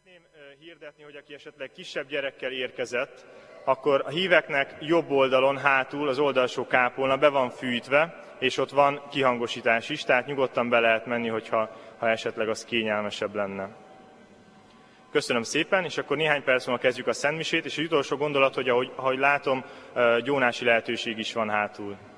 Szeretném hirdetni, hogy aki esetleg kisebb gyerekkel érkezett, akkor a híveknek jobb oldalon, hátul, az oldalsó kápolna be van fűtve, és ott van kihangosítás is, tehát nyugodtan be lehet menni, ha esetleg az kényelmesebb lenne. Köszönöm szépen, és akkor néhány perc múlva kezdjük a szentmisét, és az utolsó gondolat, hogy ahogy látom, gyónási lehetőség is van hátul.